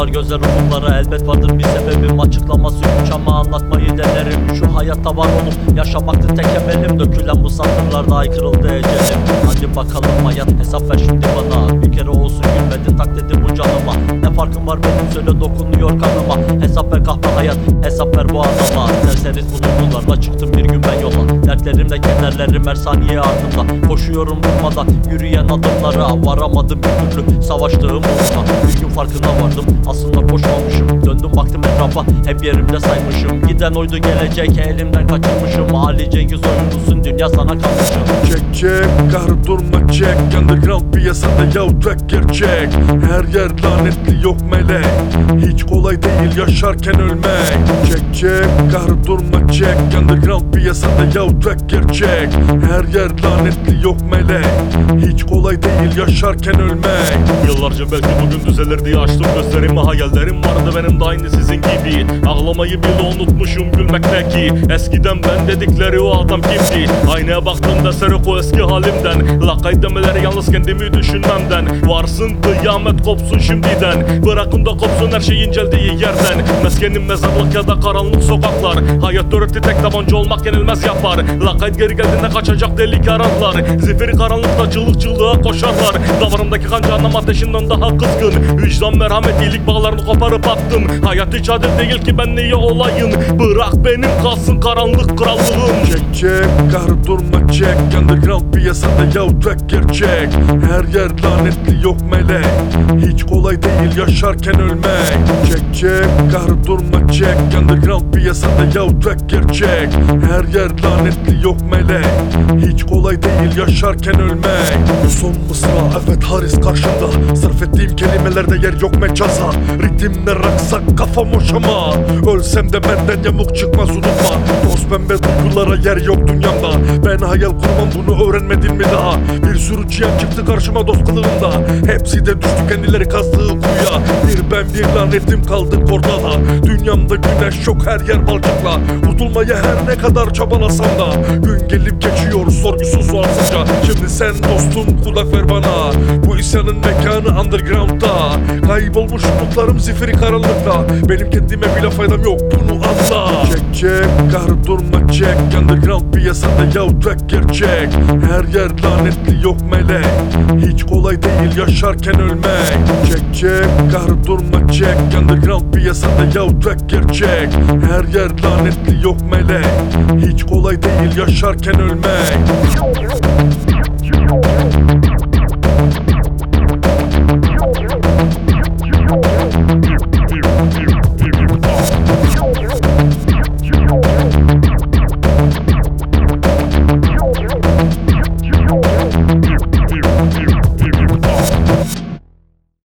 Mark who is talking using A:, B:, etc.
A: Yollar gözler ufuklara, elbet vardır bir sebebim. Açıklaması güç ama anlatmayı denerim. Şu hayatta var olup yaşamaktı tek emelim. Dökülen bu satırlarda aykırıldı ecelim. Hadi bakalım hayat, hesap ver şimdi bana. Bir kere olsun gülmedin tak dedi bu canıma. Ne farkım var benim, söyle dokunuyor kanıma. Hesap ver kahpe hayat, hesap ver bu adama. Serseriz bu duygularla çıktım bir gün ben yola. Dertlerimle kederlerim her saniye ardında. Koşuyorum durmadan yürüyen adımlara. Varamadım bir türlü savaştığım uğruna. Bir gün farkına vardım aslında koşmamışım. Döndüm baktım etrafa, hep yerimde saymışım. Giden oydu gelecek, elimden kaçırmışım. Ali Cengiz oyuncusun, dünya sana kalmışım.
B: Çek çek, kar durma çek. Underground piyasada yavrak gerçek. Her yer lanetli yok melek. Hiç kolay değil yaşarken ölmek. Çek çek, kar durma çek. Underground piyasada yavrak gerçek. Her yer lanetli yok melek. Hiç kolay değil yaşarken ölmek.
C: Yıllarca belki bugün düzelir diye açtım gözlerimi. Hayallerim vardı benim de aynı sizin gibi. Ağlamayı bile unutmuşum gülmek belki. Eskiden ben dedikleri o adam kimdi? Aynaya baktığımda serok o eski halimden. Lakay demeleri yalnız kendimi düşünmemden. Varsın kıyamet kopsun şimdiden. Bırakın da kopsun her şey inceldiği yerden. Meskenim mezarlık ya da karanlık sokaklar. Hayat öğretti tek tabanca olmak yenilmez yapar. Lakay geri geldiğinde kaçacak delik aradılar. Zifiri karanlıkta çığlık çığlığa koşarlar. Damarımdaki kan canım ateşinden daha kızgın. Vicdan merhamet iyilik bağlarını koparıp attım. Hayat hiç adil değil ki ben niye olayım. Bırak benim kalsın karanlık krallığım.
B: Çek çek, kar durma çek. Underground piyasada yavrak gerçek. Her yer lanetli yok melek. Hiç kolay değil yaşarken ölmek. Çek çek, kar durma çek. Underground piyasada yavrak gerçek. Her yer lanetli yok melek. Hiç kolay değil yaşarken ölmek. Son mısra evet Haris karşımda. Sarf ettiğim kelimelerde yer yok mecaza. Ritimle raksak kafam hoşama. Ölsem de benden yamuk çıkmaz unutma. Toz pembe duygulara yer yok dünyamda. Ben hayal kurmam bunu öğrenmedin mi daha? Bir sürü cihan çıktı karşıma dost kılığında. Hepsi de düştü kendileri kazdığı kuyuya. Bir ben bir lanetim kaldık orada da. Dünyamda güneş yok her yer balçıkla. Kurtulmaya her ne kadar çabalasam da. Gün gelip geçiyor sorgusuz sualsızca. Şimdi sen dostum kulak ver bana. Bu isyanın mekanı underground'da. Kaybolmuş umutlarım zifiri karanlıkta. Benim kendime bile faydam yok bunu anla. Çek çek, kar durma çek. Underground piyasada yavrak gerçek. Her yer lanetli yok melek. Hiç kolay değil yaşarken ölmek. Çek çek, kar durma çek. Underground piyasada yavrak gerçek. Her yer lanetli yok melek. Hiç kolay değil yaşarken ölmek.